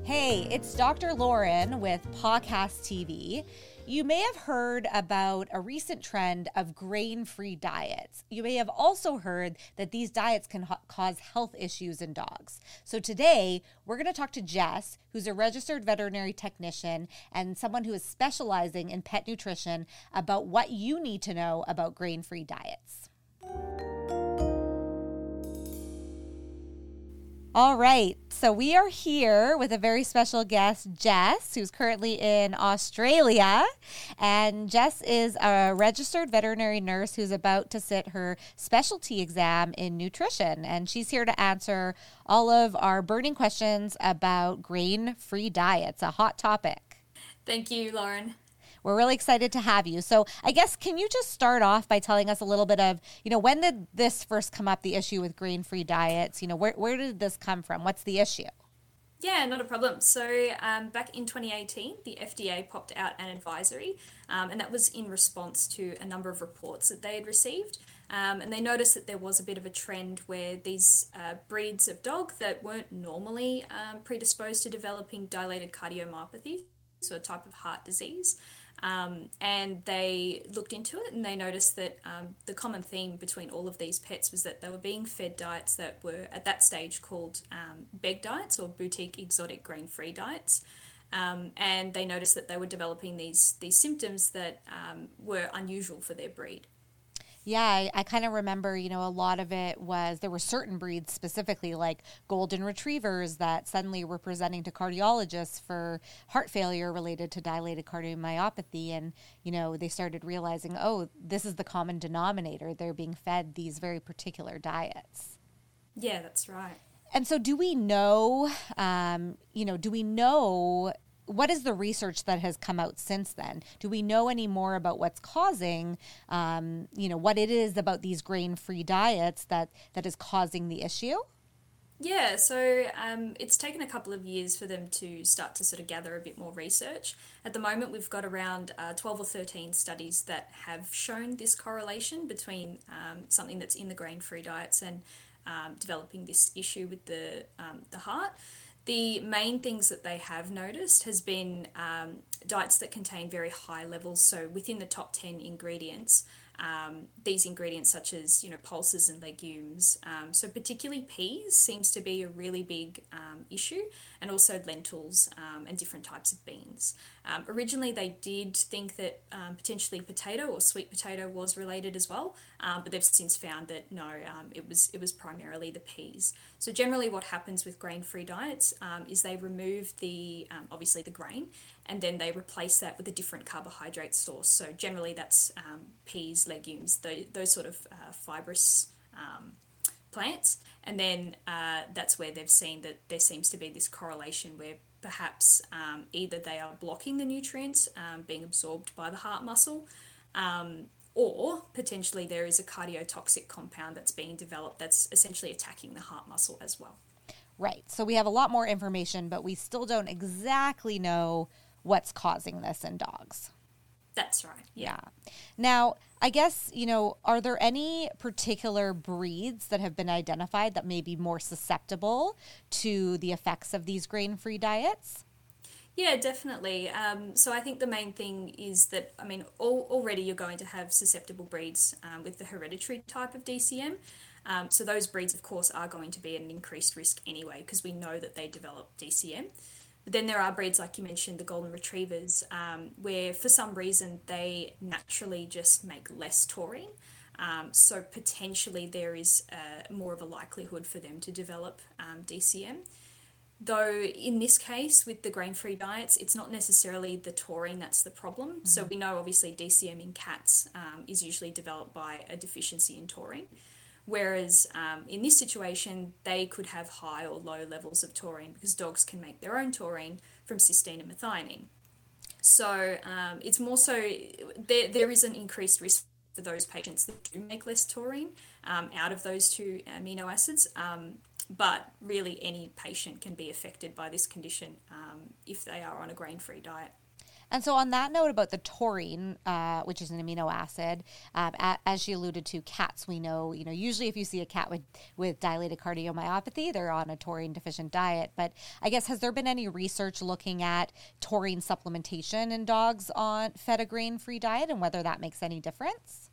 Hey, it's Dr. Lauren with Podcast TV. You may have heard about a recent trend of grain-free diets. You may have also heard that these diets can cause health issues in dogs. So today, we're going to talk to Jess, who's a registered veterinary technician and someone who is specializing in pet nutrition, about what you need to know about grain-free diets. All right, so we are here with a very special guest, Jess, who's currently in Australia. And Jess is a registered veterinary nurse who's about to sit her specialty exam in nutrition. And she's here to answer all of our burning questions about grain-free diets, a hot topic. Thank you, Lauren. We're really excited to have you. So I guess, can you just start off by telling us a little bit of, when did this first come up, the issue with grain-free diets? Where did this come from? What's the issue? Yeah, not a problem. So back in 2018, the FDA popped out an advisory, and that was in response to a number of reports that they had received. And they noticed that there was a bit of a trend where these breeds of dog that weren't normally predisposed to developing dilated cardiomyopathy, so a type of heart disease, and they looked into it and they noticed that the common theme between all of these pets was that they were being fed diets that were at that stage called BEG diets, or boutique exotic grain-free diets. And they noticed that they were developing these symptoms that were unusual for their breed. Yeah, I kind of remember, a lot of it was, there were certain breeds specifically like golden retrievers that suddenly were presenting to cardiologists for heart failure related to dilated cardiomyopathy. And, they started realizing, oh, this is the common denominator. They're being fed these very particular diets. Yeah, that's right. And so do we know, what is the research that has come out since then? Do we know any more about what's causing, what it is about these grain-free diets that is causing the issue? Yeah, so it's taken a couple of years for them to start to sort of gather a bit more research. At the moment, we've got around 12 or 13 studies that have shown this correlation between something that's in the grain-free diets and developing this issue with the heart. The main things that they have noticed has been diets that contain very high levels. So within the top 10 ingredients, these ingredients such as, pulses and legumes. So particularly peas seems to be a really big issue, and also lentils and different types of beans. Originally, they did think that potentially potato or sweet potato was related as well, but they've since found that no, it was primarily the peas. So generally what happens with grain-free diets is they remove the obviously the grain, and then they replace that with a different carbohydrate source. So generally that's peas, legumes, those sort of fibrous plants. And then that's where they've seen that there seems to be this correlation where perhaps either they are blocking the nutrients being absorbed by the heart muscle, or potentially there is a cardiotoxic compound that's being developed that's essentially attacking the heart muscle as well. Right. So we have a lot more information, but we still don't exactly know what's causing this in dogs. That's right. Yeah. Now, I guess, are there any particular breeds that have been identified that may be more susceptible to the effects of these grain-free diets? Yeah, definitely. So I think the main thing is that, already you're going to have susceptible breeds with the hereditary type of DCM. So those breeds, of course, are going to be at an increased risk anyway, because we know that they develop DCM. But then there are breeds, like you mentioned, the golden retrievers, where for some reason they naturally just make less taurine. So potentially there is more of a likelihood for them to develop DCM. Though in this case, with the grain-free diets, it's not necessarily the taurine that's the problem. Mm-hmm. So we know obviously DCM in cats is usually developed by a deficiency in taurine. Whereas in this situation, they could have high or low levels of taurine because dogs can make their own taurine from cysteine and methionine. So it's more so there is an increased risk for those patients that do make less taurine out of those two amino acids. But really any patient can be affected by this condition if they are on a grain-free diet. And so, on that note about the taurine, which is an amino acid, as you alluded to, cats, we know, usually if you see a cat with dilated cardiomyopathy, they're on a taurine deficient diet. But I guess, has there been any research looking at taurine supplementation in dogs on fed a grain-free diet and whether that makes any difference?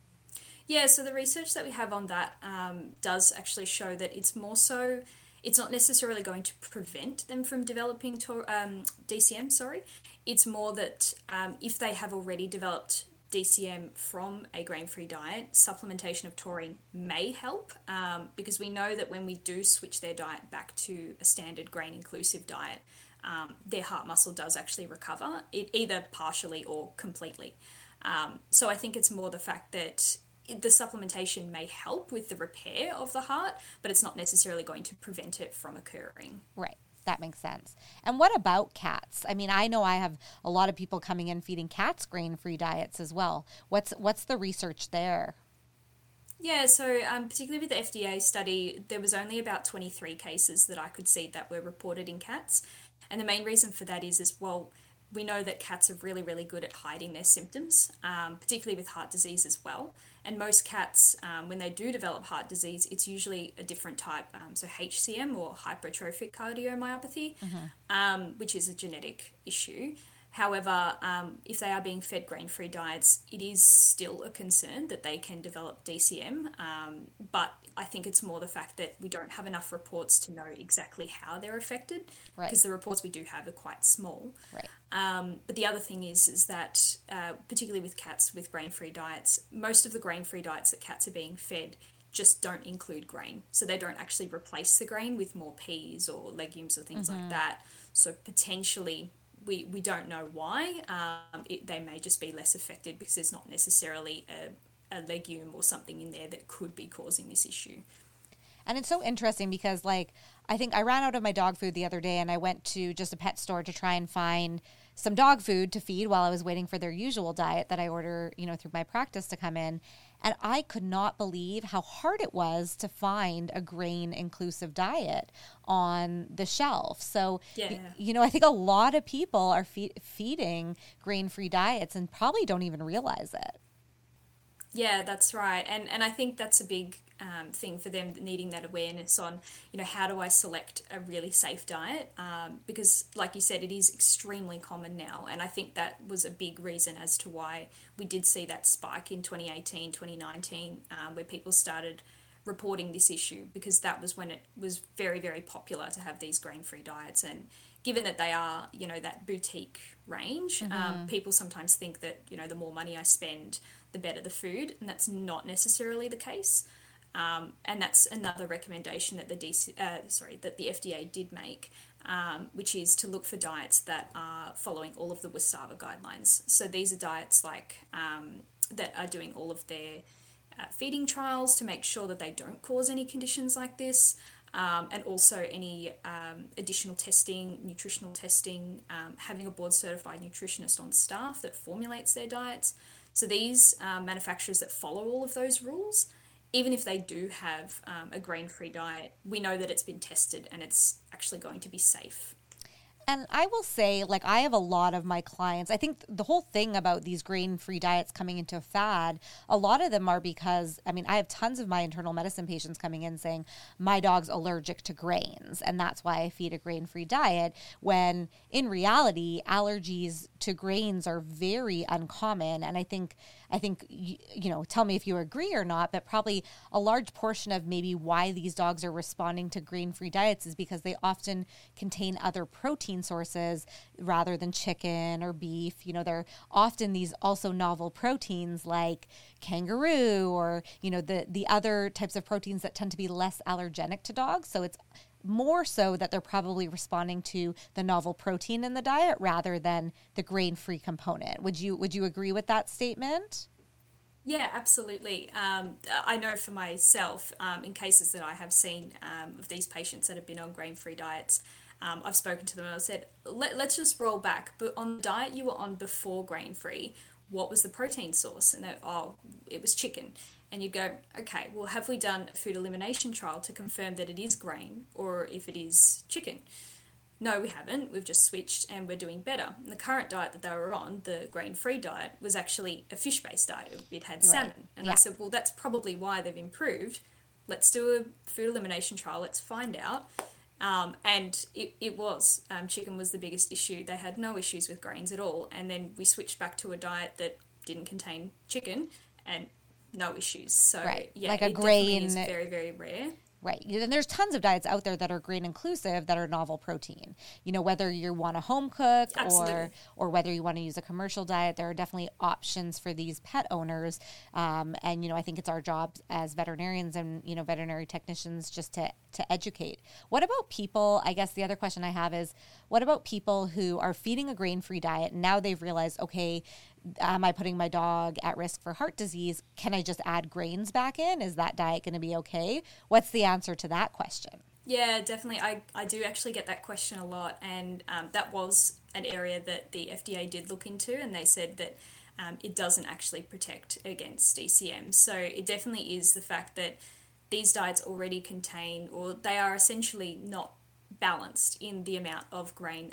Yeah, so the research that we have on that does actually show that it's more so, it's not necessarily going to prevent them from developing DCM, sorry. It's more that if they have already developed DCM from a grain-free diet, supplementation of taurine may help because we know that when we do switch their diet back to a standard grain-inclusive diet, their heart muscle does actually recover, either partially or completely. So I think it's more the fact that the supplementation may help with the repair of the heart, but it's not necessarily going to prevent it from occurring. Right. That makes sense. And what about cats? I mean, I know I have a lot of people coming in feeding cats grain-free diets as well. What's the research there? Yeah, so particularly with the FDA study, there was only about 23 cases that I could see that were reported in cats. And the main reason for that is well, we know that cats are really, really good at hiding their symptoms, particularly with heart disease as well. And most cats, when they do develop heart disease, it's usually a different type, so HCM or hypertrophic cardiomyopathy, which is a genetic issue. However, if they are being fed grain-free diets, it is still a concern that they can develop DCM. But I think it's more the fact that we don't have enough reports to know exactly how they're affected, Right. because the reports we do have are quite small. Right. But the other thing is that particularly with cats with grain-free diets, most of the grain-free diets that cats are being fed just don't include grain. So they don't actually replace the grain with more peas or legumes or things like that. So potentially we don't know why. They may just be less affected because there's not necessarily a legume or something in there that could be causing this issue. And it's so interesting because, like, I think I ran out of my dog food the other day and I went to just a pet store to try and find some dog food to feed while I was waiting for their usual diet that I order, through my practice to come in. And I could not believe how hard it was to find a grain inclusive diet on the shelf. So, Yeah. I think a lot of people are feeding grain free diets and probably don't even realize it. Yeah, that's right. And I think that's a big thing for them, needing that awareness on, how do I select a really safe diet? Because like you said, it is extremely common now. And I think that was a big reason as to why we did see that spike in 2018, 2019, where people started reporting this issue, because that was when it was very, very popular to have these grain-free diets. And given that they are, that boutique range, people sometimes think that, the more money I spend, the better the food, and that's not necessarily the case. And that's another recommendation that that the FDA did make, which is to look for diets that are following all of the WASAVA guidelines. So these are diets that are doing all of their feeding trials to make sure that they don't cause any conditions like this, and also any additional testing, nutritional testing, having a board certified nutritionist on staff that formulates their diets. So these manufacturers that follow all of those rules, even if they do have a grain-free diet, we know that it's been tested and it's actually going to be safe. And I will say, like, I have a lot of my clients, I think the whole thing about these grain-free diets coming into a fad, a lot of them are because, I have tons of my internal medicine patients coming in saying, my dog's allergic to grains, and that's why I feed a grain-free diet, when in reality, allergies to grains are very uncommon. And I think, tell me if you agree or not, but probably a large portion of maybe why these dogs are responding to grain-free diets is because they often contain other protein sources rather than chicken or beef. They're often these also novel proteins like kangaroo or, the other types of proteins that tend to be less allergenic to dogs. So it's more so that they're probably responding to the novel protein in the diet rather than the grain-free component. Would you agree with that statement? Yeah, absolutely. I know for myself, in cases that I have seen of these patients that have been on grain-free diets, I've spoken to them and I've said, let's just roll back. But on the diet you were on before grain-free, what was the protein source? And it was chicken. And you go, okay, well, have we done a food elimination trial to confirm that it is grain or if it is chicken? No, we haven't. We've just switched and we're doing better. And the current diet that they were on, the grain-free diet, was actually a fish-based diet. It had salmon. And I said, well, that's probably why they've improved. Let's do a food elimination trial. Let's find out. And it was. Chicken was the biggest issue. They had no issues with grains at all. And then we switched back to a diet that didn't contain chicken and no issues. So, yeah, like a it grain is very, very rare. Right. And there's tons of diets out there that are grain inclusive that are novel protein. You know, whether you want to home cook or whether you want to use a commercial diet, there are definitely options for these pet owners. And, you know, I think it's our job as veterinarians and, you know, veterinary technicians just to educate. What about people? I guess the other question I have is, what about people who are feeding a grain-free diet and now they've realized, okay, am I putting my dog at risk for heart disease? Can I just add grains back in? Is that diet going to be okay? What's the answer to that question? Yeah, definitely. I do actually get that question a lot. And that was an area that the FDA did look into. And they said that it doesn't actually protect against DCM. So it definitely is the fact that these diets already contain, or they are essentially not balanced in the amount of grain,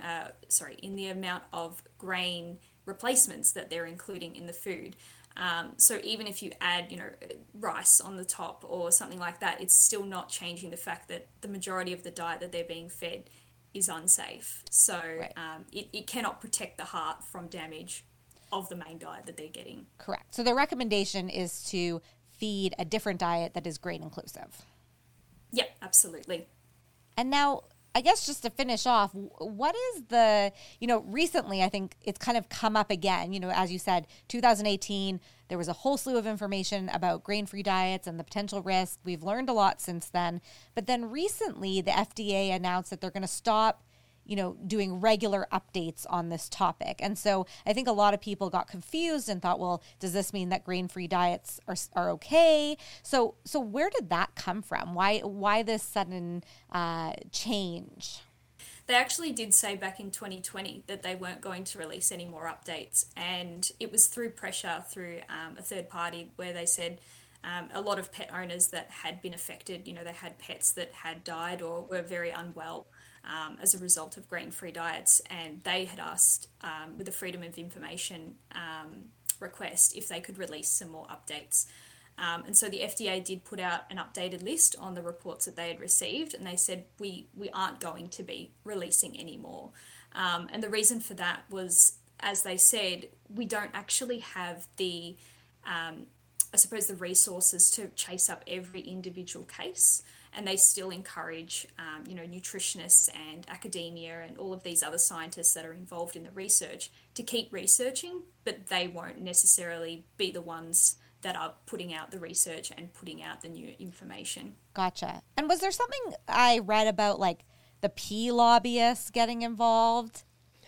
grain replacements that they're including in the food. So even if you add, you know, rice on the top or something like that, it's still not changing the fact that the majority of the diet that they're being fed is unsafe. So it cannot protect the heart from damage of the main diet that they're getting. Correct. So the recommendation is to feed a different diet that is grain inclusive. Yeah, absolutely. And now, I guess just to finish off, what is the, you know, recently I think it's kind of come up again, you know, as you said, 2018, there was a whole slew of information about grain-free diets and the potential risk. We've learned a lot since then. But then recently the FDA announced that they're going to stop, you know, doing regular updates on this topic. And so I think a lot of people got confused and thought, well, does this mean that grain-free diets are okay? So where did that come from? Why this sudden change? They actually did say back in 2020 that they weren't going to release any more updates. And it was through pressure through a third party where they said a lot of pet owners that had been affected, you know, they had pets that had died or were very unwell as a result of grain-free diets, and they had asked with a Freedom of Information request if they could release some more updates. And so the FDA did put out an updated list on the reports that they had received, and they said, we aren't going to be releasing any more. And the reason for that was, as they said, we don't actually have the, I suppose, the resources to chase up every individual case. And they still encourage, you know, nutritionists and academia and all of these other scientists that are involved in the research to keep researching, but they won't necessarily be the ones that are putting out the research and putting out the new information. Gotcha. And was there something I read about, like, the pea lobbyists getting involved?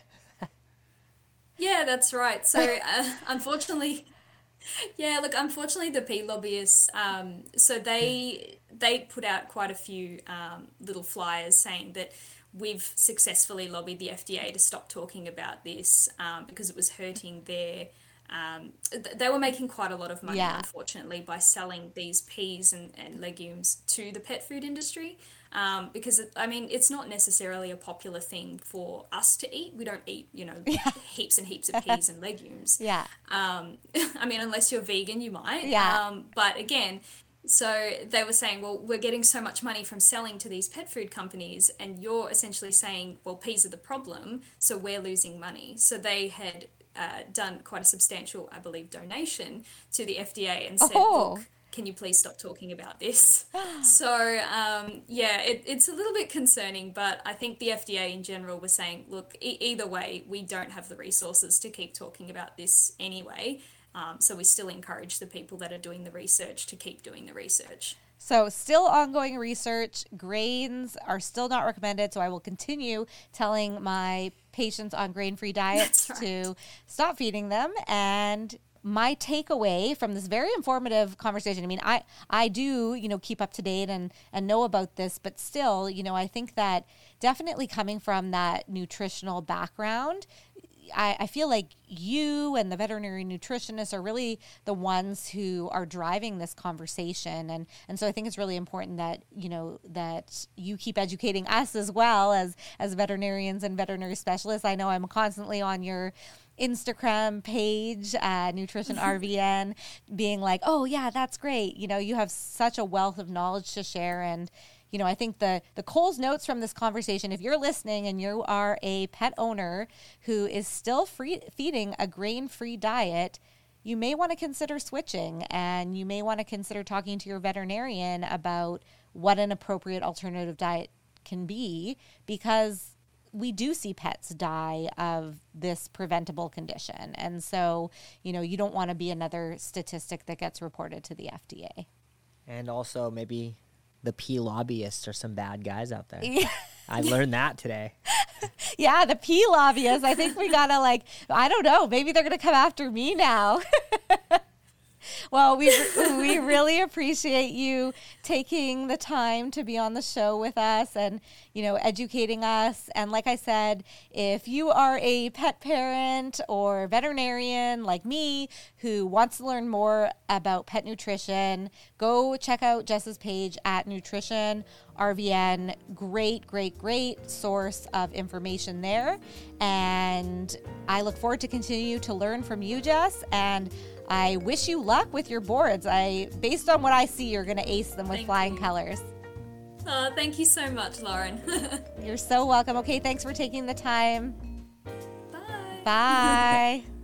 Yeah, that's right. So unfortunately... Yeah, look, unfortunately, the pea lobbyists, so they put out quite a few little flyers saying that we've successfully lobbied the FDA to stop talking about this because it was hurting their... they were making quite a lot of money, unfortunately, by selling these peas and legumes to the pet food industry. Because, I mean, it's not necessarily a popular thing for us to eat. We don't eat, you know, heaps and heaps of peas and legumes. I mean, unless you're vegan, you might. But again, so they were saying, well, we're getting so much money from selling to these pet food companies, and you're essentially saying, well, peas are the problem, so we're losing money. So they had done quite a substantial, I believe, donation to the FDA and said, look, can you please stop talking about this? So, it's a little bit concerning, but I think the FDA in general was saying, look, either way, we don't have the resources to keep talking about this anyway. So we still encourage the people that are doing the research to keep doing the research. So still ongoing research. Grains are still not recommended, so I will continue telling my patients on grain-free diets to stop feeding them. And my takeaway from this very informative conversation, I mean, I do, you know, keep up to date and know about this, but still, you know, I think that definitely coming from that nutritional background, I feel like you and the veterinary nutritionists are really the ones who are driving this conversation. And so I think it's really important that, that you keep educating us as well as veterinarians and veterinary specialists. I know I'm constantly on your Instagram page, Nutrition RVN, being like, oh yeah, that's great. You have such a wealth of knowledge to share. And I think the Coles notes from this conversation, if you're listening and you are a pet owner who is still feeding a grain-free diet, you may want to consider switching, and you may want to consider talking to your veterinarian about what an appropriate alternative diet can be, because we do see pets die of this preventable condition. And so, you don't want to be another statistic that gets reported to the FDA. And also maybe the pee lobbyists are some bad guys out there. Yeah. I learned that today. Yeah, the pee lobbyists. I think we gotta I don't know, maybe they're gonna come after me now. Well, we really appreciate you taking the time to be on the show with us and, educating us. And like I said, if you are a pet parent or veterinarian like me who wants to learn more about pet nutrition, go check out Jess's page at Nutrition RVN. Great source of information there. And I look forward to continue to learn from you, Jess, and I wish you luck with your boards. Based on what I see, you're going to ace them with flying colors. Oh, thank you so much, Lauren. You're so welcome. Okay, thanks for taking the time. Bye. Bye.